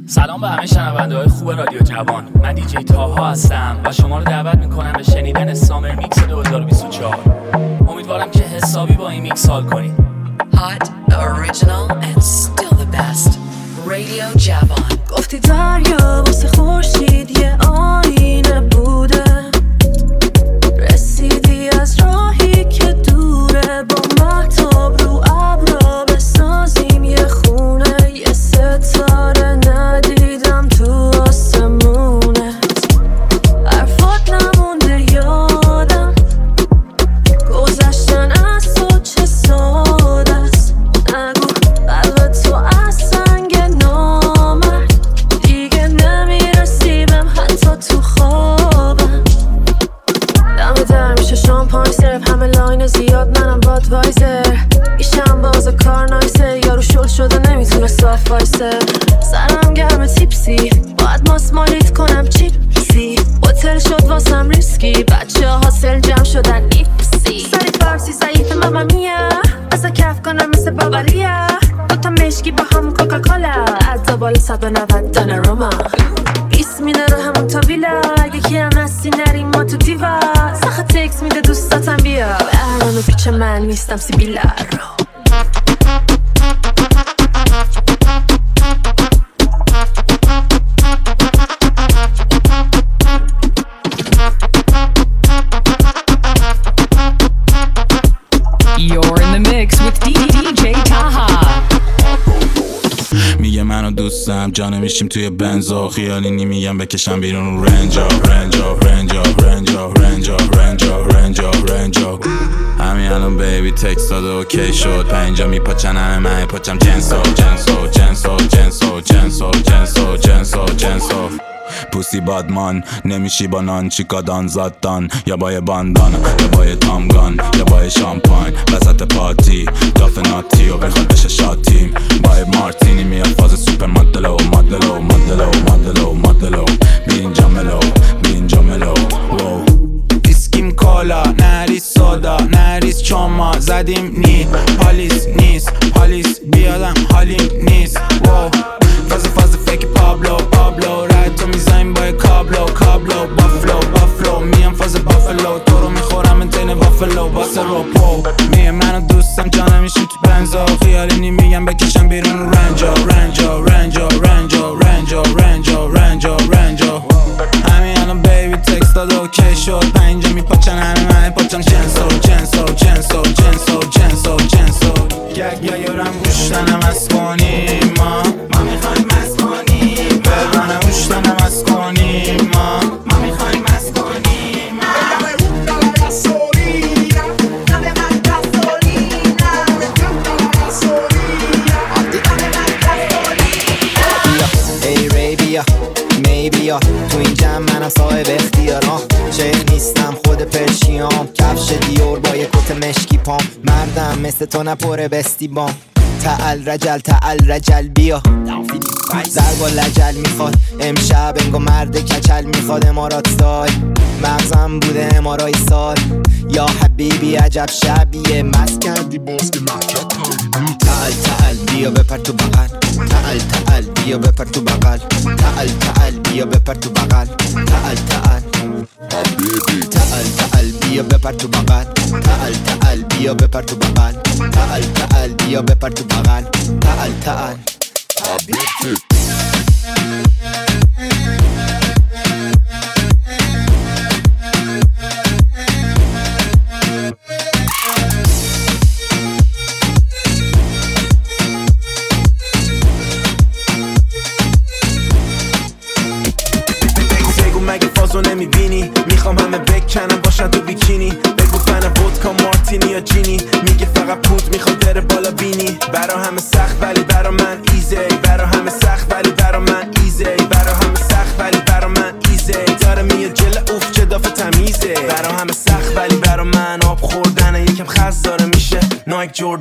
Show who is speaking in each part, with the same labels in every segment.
Speaker 1: سلام به همه شنونده‌های خوب رادیو جوان. من دیجی تاها هستم و شما رو دعوت میکنم به شنیدن سامر میکس 2024. امیدوارم که حسابی با این میکس حال کنید.
Speaker 2: Hot, original and still the best. رادیو جوان.
Speaker 3: گفتی دریا واسه خورشید یه آینه بوده، رسیدی از راهی که دوره، با مهتاب رو ابرا بسازیم یه خونه، یه ستاره ندیدم تو آسمونت، حرفات نمونده یادم، گذشتن از تو چه ساده است، نگو قلب تو از سنگ نامرد، دیگه نمیرسی بهم حتی تو خوابم، دم در میشه شامپاین سرف، همه لاین زیاد منم بادوایزر، ایشم باز کار نایسه، یارو شل شده نمیتونه صاف وایسه، سرم گرم تیپسی، باید ماسمالیت کنم چیپسی، هتل شد واسم ریسکی، بچه ها حاصل جمع شدن ایپسی، سری فارسی ضعیف ماما میا، بسا کف کنم مثل باوریا، دوتا مشکی با هم کوکاکولا، عدا بالا 190 دانه روما، 20 میده رو همون تا ویلا، اگه کی هم هستی نریم ما تو دیوا، سخت تکس میده دوستاتم بیا، برنامه پیچ من نیستم سیبیلا رو.
Speaker 2: You're in the mix with DJ Taha.
Speaker 4: میگه منو دوستم جانه میشیم توی بنزا، خیالی نمیگم بکشم بیرون رنجا رنجا رنجا رنجا رنجا رنجا رنجا رنجا. همین الان بیبی تکست داده اوکی شد، پنجا میپاچن همه من پاچم جنسو جنسو جنسو جنسو جنسو جنسو جنسو جنسو. پوسی بادمان نمیشی با نان، چیکادان زادان یا با یه باندان یا با یه تامگان یا با یه شامپاین وسط پارتی، دافه ناتی و بخواد بشه شاتیم با یه مارتینی میاد فاز سوپر مدلو مدلو مدلو مدلو مدلو، بی اینجا ملو بی اینجا ملو. ویسکیم کالا نریز سودا نریز چاما زدیم نی پالیس نیست پالیس بیادم حالیم نیست. فاز فکر پابلو پابلو رد تو میزنیم با کابلو کابلو بافلو بافلو، میم فاز بافلو تو رو میخورم انتین وافلو واسه روپو. میگه منو دوستم جانم میشیم تو بنزا، خیالی نمیگم بکشم بیرون رنجا رنجا رنجا رنجا رنجا رنجا رنجا رنجا. همین الان بیبی تکست داده اوکی شد، پنجا میپاچن همه من پاچم جنسو جنسو جنسو جنسو جنسو جنسو. گگ یا یورم گوشتنم از کنیم ما میخوایم از کنیم، برانه گوشتنم از کنیم ما میخوایم از کنیم.
Speaker 5: ای ری بیا می بیا تو این جمع منم صاحب اختیارم، شیخ نیستم خود پرشیام، کفش دیور با یک کت مشکی پام، مردم مثل تو نپره بستی بام، تعال رجل بیا ضرب و لجل میخواد امشب انگو مرد کچل میخواد، امارات سال مغزم بوده امارای سال، یا حبیبی عجب شبیه مست کردی باز که محکت تعال بیا بپر تو بغل، تعال بیا بپر تو بغل، تعال بیا بپر تو بغل، تعال بیا بپر تو بغل، تعال بیا بپر تو بغل، تعال بیا بپر تو بغل، تعال
Speaker 6: مگه فازو نمیبینی؟ میخوام همه بکنم باشن تو بیکینی، بگو فن ودکا مارتینی یا جینی، میگه فقط پود میخواد بره بالا بینی، برا همه سخت ولی برا من ایزی، برا همه سخت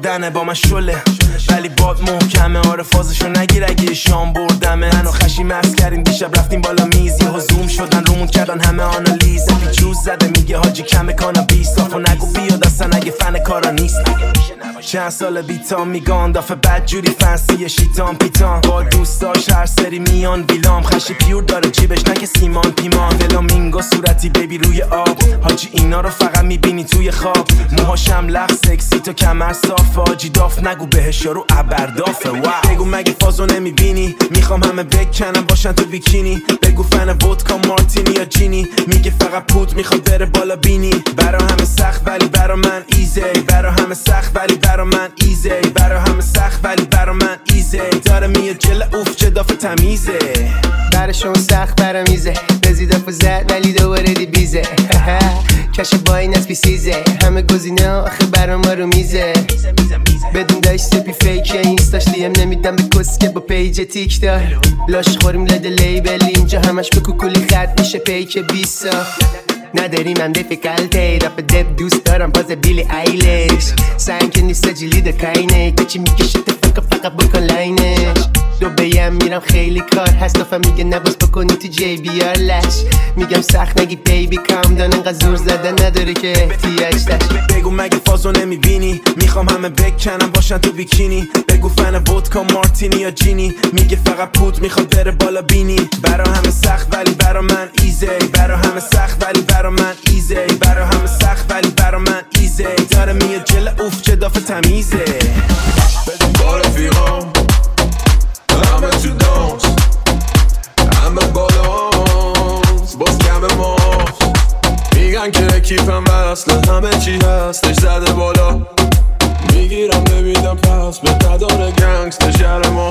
Speaker 6: خوردنه با من شله ولی باد محکمه آره فازشو نگیر اگه شام بردمه منو خشی مست کردیم دیشب رفتیم بالا میز یهو زوم شدن رومون کردن همه آنالیز پیچوز زده میگه حاجی کمه کانابیس صافو نگو بیاد اصلا اگه فن کارا نیست چند سال بیتام میگان دافه بدجوری فنسی شیطان پیتان با دوستاش هر سری میان ویلام خشی پیور داره جیبش نکه سیمان پیمان فلامینگو صورتی بیبی روی آب حاجی اینا رو فقط میبینی توی خواب موهاشم لخ سکسی تو کمر صافه حاجی داف نگو بهش یارو ابردافه بگو مگه فازو نمیبینی میخوام همه بکنم باشن تو بیکینی بگو فن ودکا مارتینی یا جینی میگه فقط پود میخواد بره بالا بینی برا همه سخت ولی برا من ایزی برا همه سخت ولی برا من ایزی برا همه سخت ولی برا من ایزی داره میاد جل اوف چه دافه تمیزه
Speaker 7: براشون سخت برا میزه بزیدافو زد ولی دوباره دی بیزه کش با این از بیسیزه همه گزینه آخه برا ما رو میزه بدون داشت سپی فیکه اینستاش دیم نمیدم به کسکه با پیج تیک تا لاش خوریم لده لیبل اینجا همش به کوکولی خط میشه پیک 20 نداریم هم دیفیکالته رپ دب دوست دارم باز بیلی ایلش سنگ که نیست جیلی دکاینه کچی میکشه فقط بکن لاینش دو بیم میرم خیلی کار هست دفعه میگه نباز بکنی تو جی بیار لش میگم سخت نگی بیبی کام دان انقدر زور زدن نداره که احتیاج داشت
Speaker 6: بگو مگه فازو نمیبینی میخوام همه بکنم باشن تو بیکینی بگو فن ودکا مارتینی یا جینی میگه فقط پود میخواد بره بالا بینی برا همه سخت ولی برا من ایزی برا همه سخت ولی برا من ایزی برا همه سخت ولی برا من ایزی داره میاد جل اوف چه دافه تمیزه
Speaker 8: با رفیقام همه تو دانس همه بالانس باز کم ماست میگن که اکیپم وصله همه چی هستش زده بالا میگیرم نمیدم پس به نداره گنگستر شهر ما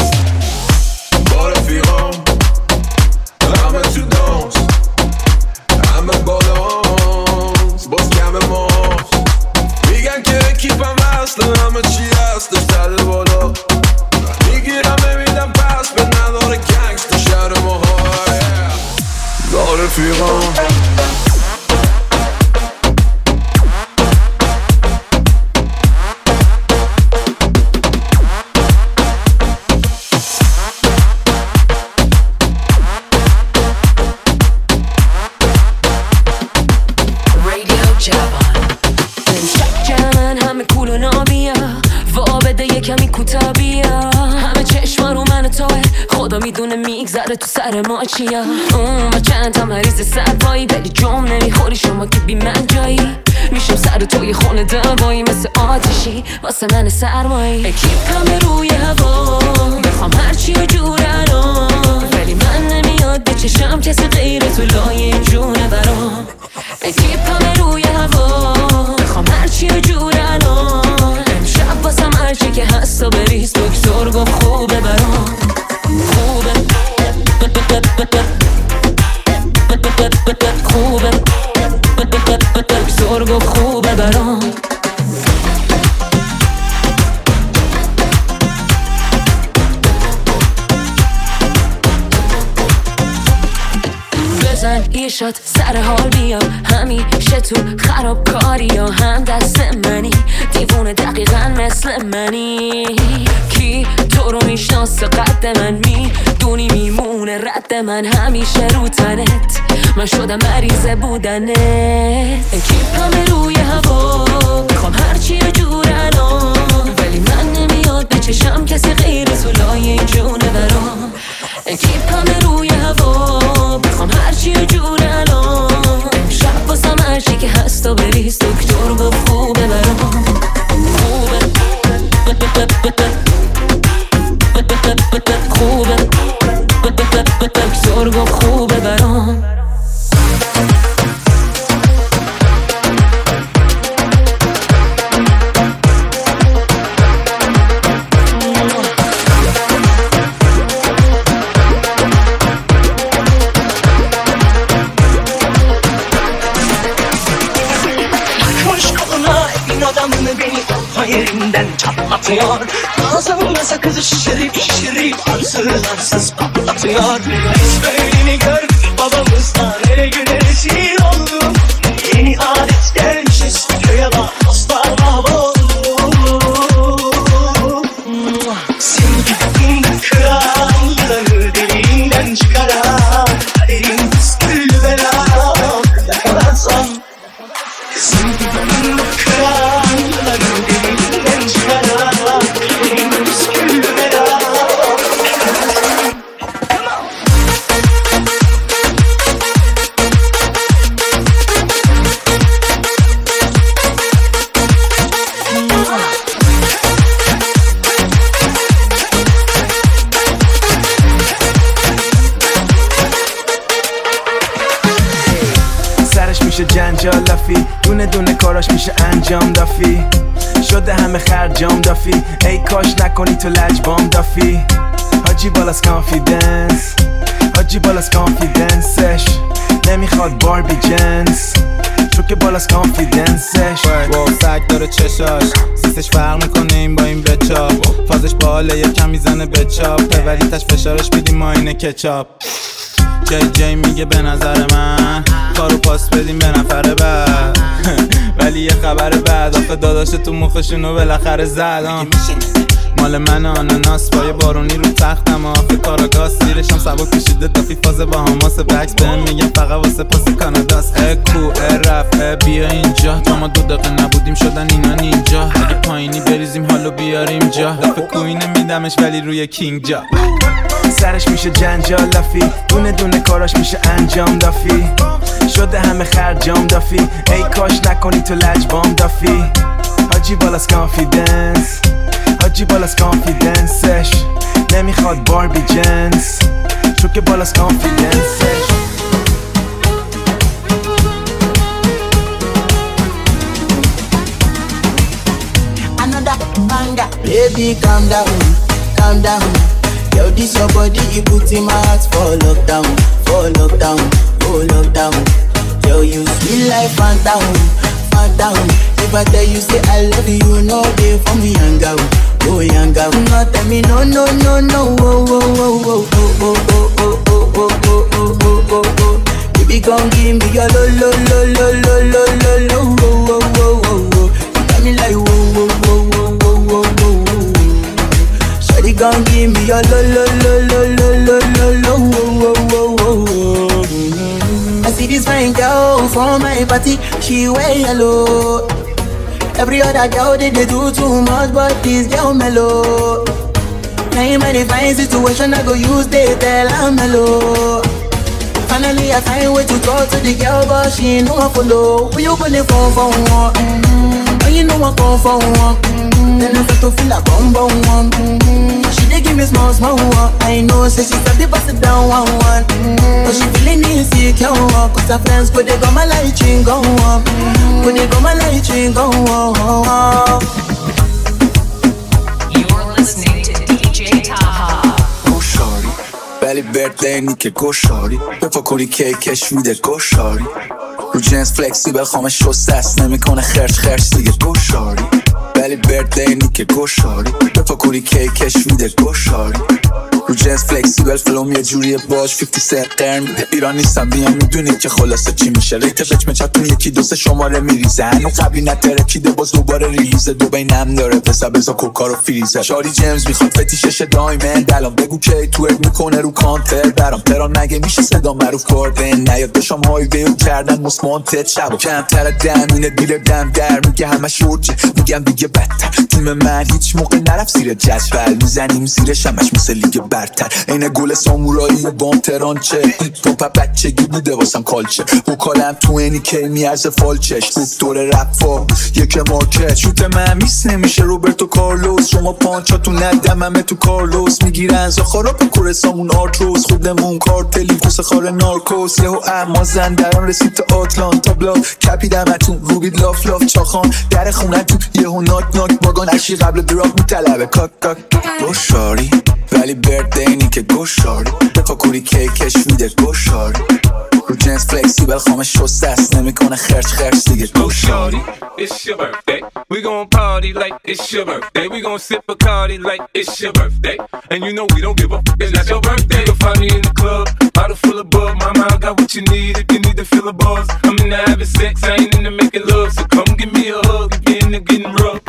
Speaker 8: با رفیقام همه تو دانس همه بالانس باز کم ماست میگن که اکیپم وصله همه چی هستش زده بالا میگیرم نمیدم پس به نداره گنگستر شهر ما با رفیقام
Speaker 3: میدونه میگذره تو سر ما چیا و چند تا مریض سرپایی ولی جام نمیخوری شما که بی من جایی میشم سر توی خونه دوایی مثل آتشی واسه من سرمایی اکیپ همه روی هوا بخوام هرچی و جورنم ولی من نمیاد به چشم کسی غیر تو لای جونه برام اکیپ همه روی هوا بخوام هرچی و جورنم امشب واسم هرچی که هست و بریز دکتر گفت خوبه برام خوبه خوبه بزرگ خوبه برام بزن یه شات سر حال بیا همیشه تو خرابکاری یا هم دست منی دیوونه دقیقا مثل منی کی تو رو میشناسه قد من میدونی میمونه رد من همیشه رو تنت من شدم مریض بودنت اکیپ همه روی هوا بخوام هرچی رو جورنم ولی من نمیاد به چشم کسی غیر تو لای این جونه برام اکیپ همه روی هوا بخوام هرچی رو جورنم امشب واسم هرچی که هست و بریز دکتر گفت خوبه برام خوبه خوبه دکتر گفت خوبه برام
Speaker 9: yerinden çatlatıyor. Ağzımda sakızı şişirip arsız patlatıyor. Hiç böyleni gördük babamızdan her gün rezil oldum. Yeni adet gelmişiz köye bak dostlar mahvoldu.
Speaker 6: جنجالافی، دونه دونه کاراش میشه انجام دافی، شده همه خرجام دافی، ای کاش نکنی تو لجبام دافی. حاجی بالاس کانفیدنس، حاجی بالاس کانفیدنسش، نمیخواد باربی جنس چون که بالاس کانفیدنسش.
Speaker 4: واو سگ داره چشاش، سیسش فرق میکنه این با این بچاپ، فازش باله یکم میزنه بچاپ، پرولیتش فشارش بیدیم ما اینه کچاپ. جی میگه به نظر من کارو پاس بدیم به نفر بعد ولی یه خبر بعد آخه داداش تو مخشونو بالاخره زدم. مال من آناناس با یه بارونی رو تختم، آخه کاراگاز سیرشم سبک کشیده دافی فاز با هماس بکس بهم میگم فقط واسه پاس کاناداست. اکو رف بیا اینجا، تا ما 2 دقیقه نبودیم شدن اینا نینجا، اگه پایینی بریزیم حالو بیاریم جا، دفعه کوی نمیدمش ولی روی کینگ جا.
Speaker 6: سرش میشه جنجالافی، دونه دونه کاراش میشه انجام دافی، شده همه خرجام دافی، ای کاش نکنی تو لجبام دافی. حاجی بالاس کانفیدنس، حاجی بالاس کانفیدنسش، نمیخواد باربی جنس چون که بالاس کانفیدنسش.
Speaker 10: Another banger, baby calm down, calm down. Yo, this your body, you put in my heart for lockdown, oh lockdown. Yo, you sweet like phantom, phantom. If I tell you say I love you, no day for me young girl, oh young girl. No tell me no, no, no, no, oh, oh, oh, oh, oh, oh, oh, oh, oh, oh, oh, oh, oh, oh. Baby, come give me your lo, lo, lo, lo, lo, lo, lo, lo, oh, oh, oh, oh, oh. You got me like whoa, whoa, whoa, whoa, whoa, whoa, whoa. Shawty gon' give me your lo lo lo lo lo lo lo lo wo wo wo wo. I see this fine girl from my party, she wear yellow. Every other girl they do too much, but this girl mellow. Now in my fine situation, I go use they tell her mellow. Finally I find way to talk to the girl, but she ain't no one follow. Who you gonna phone for one? Oh, you know I come for one. Then I start to feel like bum bum one. She dey give me small small one. I know say she start to pass it down one one. But she feeling insecure one. Cause her friends go they go my light ring go on. Go they go my light ring go on.
Speaker 2: You're listening to DJ Taha.
Speaker 11: Goshari, ولی birthday نیکه گوشاری بفاکوری کیکش میده گوشاری رو جنس فلکسیبل خامش شسته است نمیکنه خرچ دیگه گوشاری ولی birthday نیکه گوشاری بفاکوری کیکش میده گوشاری رو جنس فلکسیبل فلوم یه جوریه باش 50 سنت قرن میده ایران نیستم بیان میدونی که خلاصه چی میشه ریت بچ مچتون یکی 2 شماره میریزه هنو قبلی نترکیده باز دوباره ریلیزه دو نم داره بزا کوکا رو فریزه شاری جیمز میخواد فتیشش دایمند الان بگو کی تو میکنه رو کانتر برام تران مگه میشه صدا معروف کردن نیاد داشم هایوی و کردن مسمانتت شب کمتر دمینه دیل دم در میگه همه شورجه میگم دیگه بدتر تیم من هیچ موقع نرفت زیر جدول میزنیم زیرش همش مثل لیگ برتر این گل سامورایی و بام ترانچه تو بچگی بوده واسم کالچه وکالم تو اینی که میارزه فالچش دکتر رفا یک مارکت شوت من میس نمیشه روبرتو کارلوس شما پانچاتون ندممه تو کارلوس میگیرن زخارا پا کورسامون آرتروس خودمون کارتلی کوس خار نارکوس یهو اما زندران رسید تا آتلانتا بلاک کپیدمتون روبید لاف چاخان در خونه تو یهو ناک باگان اشی قبل دراپ میطلبه کاک گوشاری ولی birthday نیکه گوشاری بفاکوری کیکش میده گوشاری رو جنس فلکسیبل خامش شسته است نمیکنه خرچ دیگه گوشاری
Speaker 12: It's your birthday. We gon' party like it's your birthday. We gon' sip Bacardi like it's your birthday. And you know we don't give up. It's not your birthday. You'll find me in the club, bottle full of bug. Mama, I got what you need if you need to feel a buzz. I'm into having sex, I ain't into making love. So come give me a hug if you're into getting rough.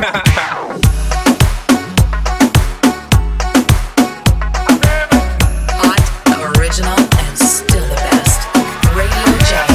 Speaker 2: Original and still the best. Radio Java.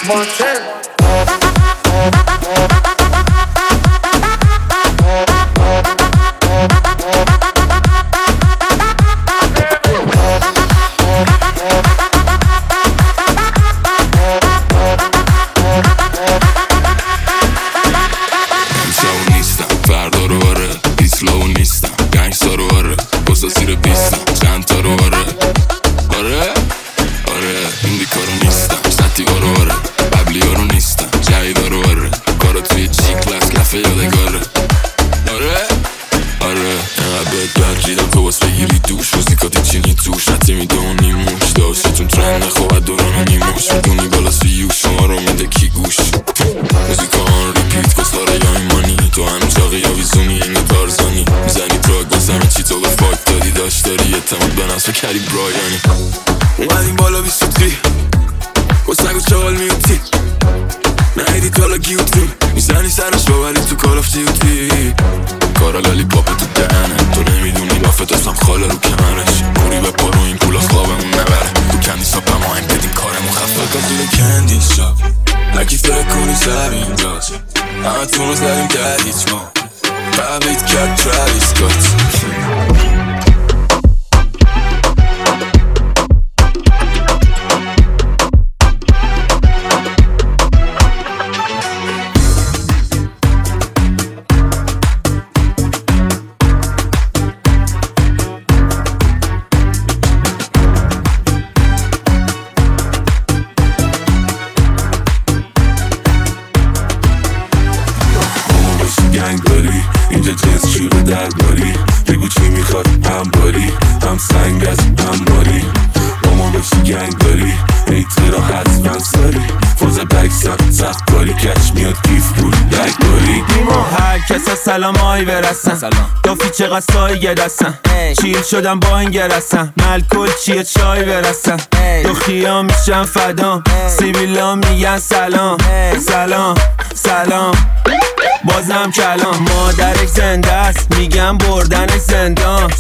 Speaker 13: مانتن.
Speaker 8: کری برایانی اومدیم بالا بی سوتی کسنگو چال میوتی نهیدی تالا گیوتی میزنی سرش باوری تو کار آف دیوتی کارا لالی پاپ تو دهنه تو نمیدونی لافت هستم خاله رو کمرش موری به پارو این پول از خوابمون نبره تو کندی ساپ هم آهنگ بدیم کارمون خفه کازونه کندی شاب لکی فره کنی سر اینجاست همه تون رو زدیم در هیچ ما بابیت کرد تراویس کات اینجا جنس شروع درباری بگو چی میخواد هم باری هم سنگ از هم باری با ما بشی گنگ داری ایت را حتما ساری فوز بکسم سخت کاری کش میاد کیف بود بک باری
Speaker 6: دیما هر کسا سلام آی برسن دافی چقدر سایه دستن چیل شدم با این گرسن ملکل چیه چای برسن دختیا میشن فدام سیبیلا میگن سلام سلام سلام بازم کلام مادرک زنده است میگم بردنش زندان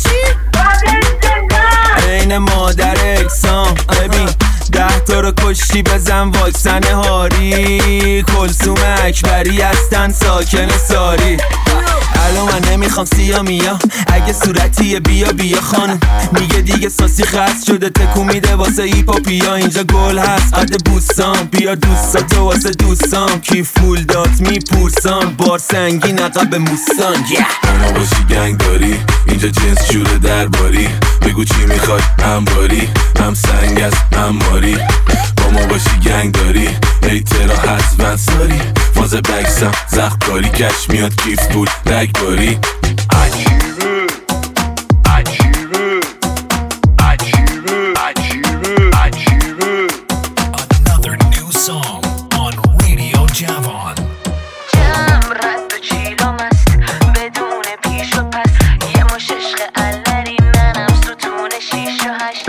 Speaker 6: این مادر اکسام ببین 10 تا رو کشتی بزن واکسن هاری کلثوم اکبری هستن ساکن ساری الان من نمیخوام سیا میا اگه صورتیه بیا بیا خانم میگه دیگه ساسی خست شده تکو میده واسه ایپاپیا اینجا گل هست قد بوسام بیا دوستاتو واسه دوستام کی فول دات میپورسام بار سنگین عقب موسان
Speaker 8: اما باشی گنگ داری اینجا جنس شوره درباری بگو چی میخواد هم باری هم سنگ از هم باری با ما باشی گنگ داری ایترا حتما ساری فاز بکسم زخم کاری کش میاد کیف بود لک باری عجیبه عجیبه عجیبه عجیبه عجیبه
Speaker 14: Another new song on Radio Javon.
Speaker 3: جم رد و چیلم است بدون پیش و پس یه مش عشق الری منم ستون 6 و 8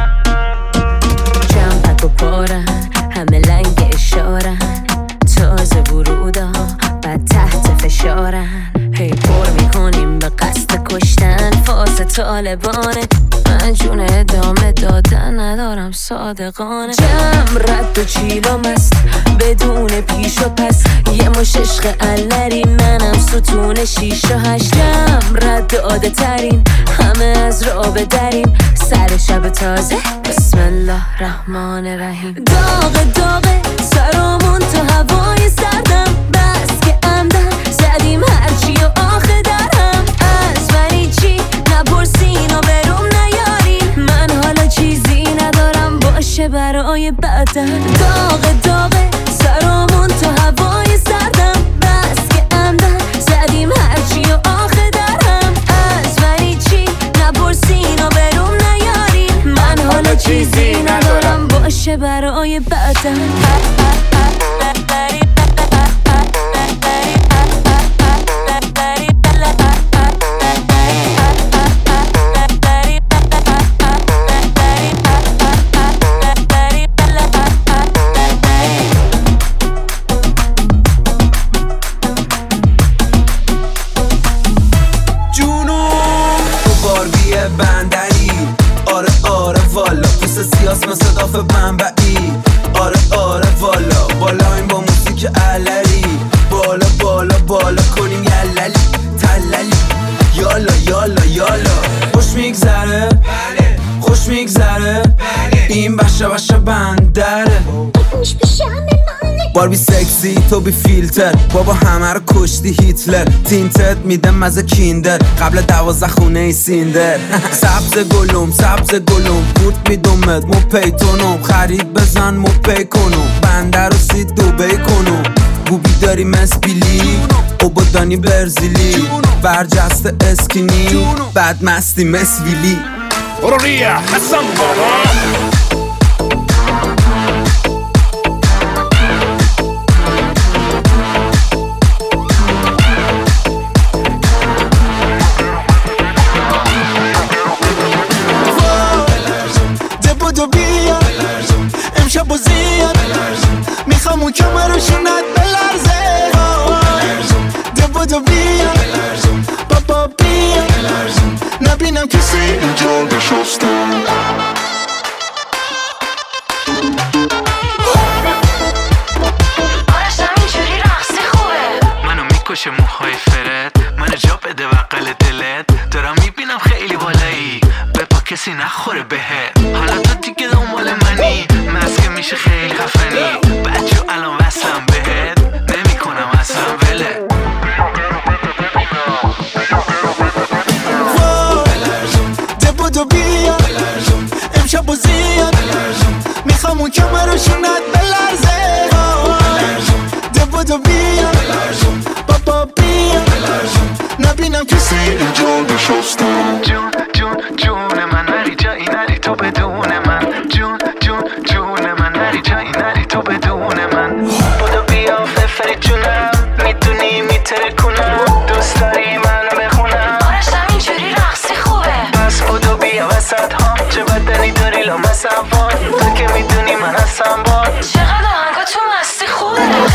Speaker 3: جم پک و پارن همه لنگ اشارن تازه ورودا بعد تحت فشارن هی پر میکنیم به قصد کشتن فاز طالبانه من جون ادامه دادن ندارم صادقانه جم رد و چیلم است بدون پیش و پس یه مش عشق الری منم ستون 6 و 8 جم رد عاده ترین همه از رابه دریم سر شب تازه بسم الله الرحمن الرحیم داغ داغه سرامون تو هوای سردم بس که عمدن زدیم هرچی و آخه درهم از منی چی نپرسین و بروم نیارین من حالا چیزی ندارم باشه برای بعدن داغ داغه سرامون تو هوای سردم بس که عمدن زدیم هرچی و آخه درهم از منی چی نپرسین و بروم نیارین من حالا چیزی ندارم باشه برای بعدن
Speaker 11: یالا خوش میگذره خوش میگذره این بشه بندره باربی سکسی تو بی فیلتر بابا همه رو کشتی هیتلر تینتت میدم مزه کیندر قبل 12 خونه ای سیندر سبز گلوم بود میدومت مو پیتونم خرید بزن مو پی کنم بنده رو سید دوبی کنم گوبی داری مسبیلی اوبادانی برزیلی برجسته اسکینی بد مستی مسویلی
Speaker 13: برو ریا حسن بابا
Speaker 10: امشب و زیاد میخوام اون کمرشونت بلرزه دو بیا بابا بیا نبینم کسی اینجا نشسته
Speaker 15: آرشم اینجوری رقصی خوبه منو میکشه موهای فرد منو جا بده بقل دلت دارم میبینم خیلی بالایی بپا کسی نخوره بهت حالا تو دیگه دنبال منی مسکه میشه خیلی خفنی بچه الان وصلم بهت نمیکنم اصلا وله
Speaker 10: دبودو بیا امشب و زیاد میخوام اون کمرشونت بلرزه دبودو بیا بابا بیا نبینم کسی اینجا نشسته
Speaker 15: جون من نری جایی نری تو بدون من جون من نری جایی نری تو بدون من بودو بیا ففری جونم میدونی میتره کنم دوست داری منو بخونم
Speaker 3: آرشم اینجوری رقصی خوبه
Speaker 15: پس بودو بیا وسط ها چه بدنی داری لامصب وان تو که میدونی من هستم بان
Speaker 3: چقدر آهنگا تو مستی خوبه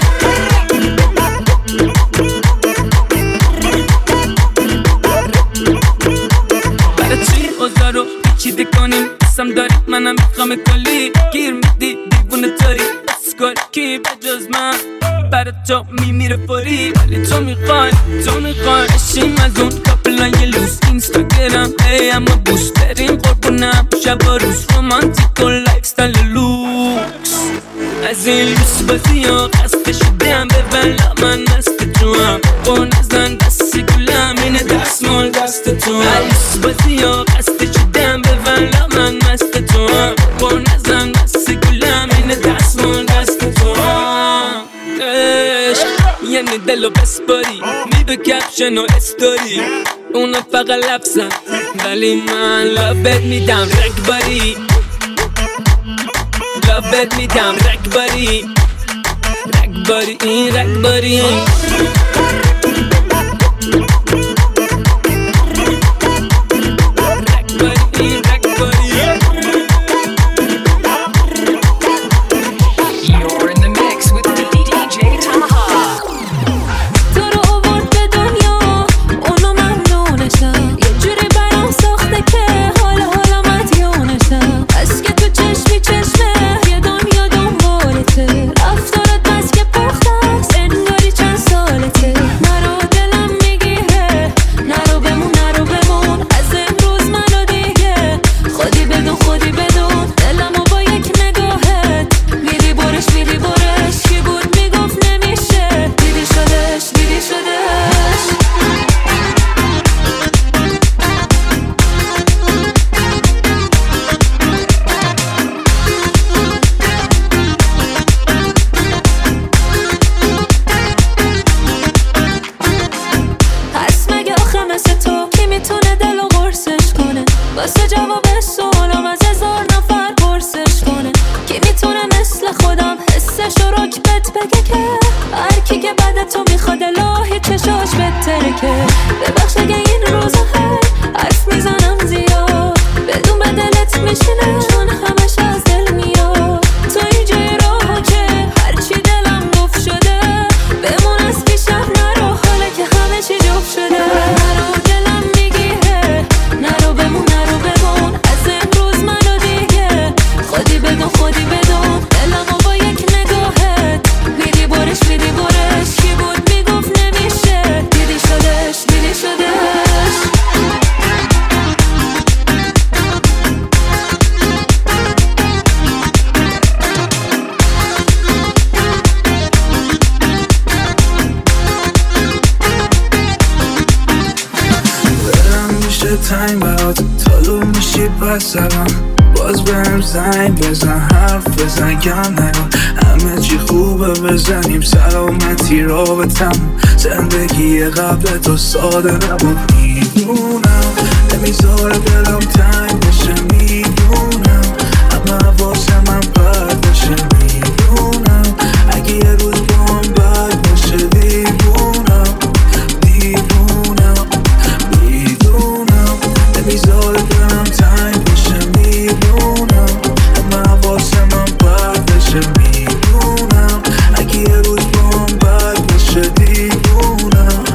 Speaker 1: رو چیده کنیم قسم داری منم میخوام کلی گیر میدی دیوونه تاری اسکال کی بجز من برای تو میمیره فوری ولی تو میخوای اشیم از اون کپلای لوس اینستاگرام ای اما بوست بریم قربونم شب و روز رومانتیک و لایف ستایل لوکس از این لوس بازی ها خسته شدم به بلا من مست تو هم با نزن دست گلم اینه دستمال دست تو هم لوس بازی ها خسته شدم به بلا من مست تو هم با نزن دست گلم اینه دستمال دست تو هم یعنی دلو بسپاری میدو کپشن و استوری اونا فقط لفظن ولی من لابت میدم رگباری لابت میدم رگباری این رگباری
Speaker 3: رفتارت بس که پخته است انگاری چند سالته
Speaker 11: دل تنگ برات تالو میشی پس سرم باز بهم زنگ بزن حرف بزن گم نگم همه چی خوبه بزنیم سلامتی رابطم زندگی قبل تو ساده نبود میدونم نمیذاره دلم تنگ بشه میدونم همه واسه من بد بشه میدونم اگه یه روز با هم بد بشه دیوونم نمیذاره دلم تنگ بشه میدونم همه واسه من بد بشه میدونم اگه یه روز با هم بد بشه دیوونم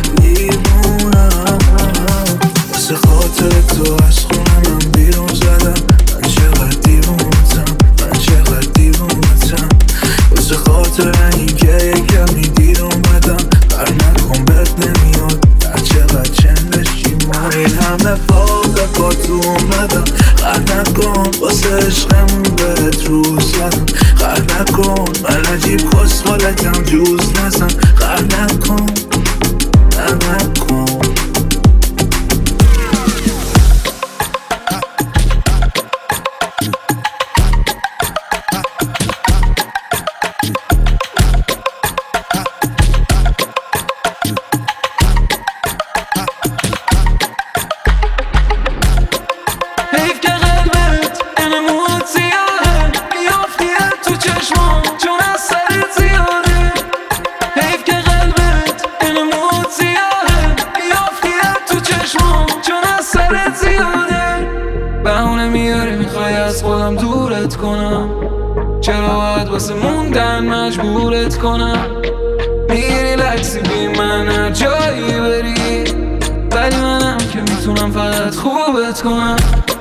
Speaker 11: واسه خاطر تو از خونه من بیرون زدم من چقدر دیوونتم واسه خاطر اینکه یکم دیر اومدم بر نکن بهت نمیاد هر چقدر چندشی ما این همه با تو اومدم خر نکن واسه عشقمون بهت روز زدم خر نکن من عجیب خوشحالتم جوز نزن خر نکن
Speaker 1: چرا باید واسه موندن مجبورت کنم میری لکسی بی من هر جایی بری ولی منم که میتونم فقط خوبت کنم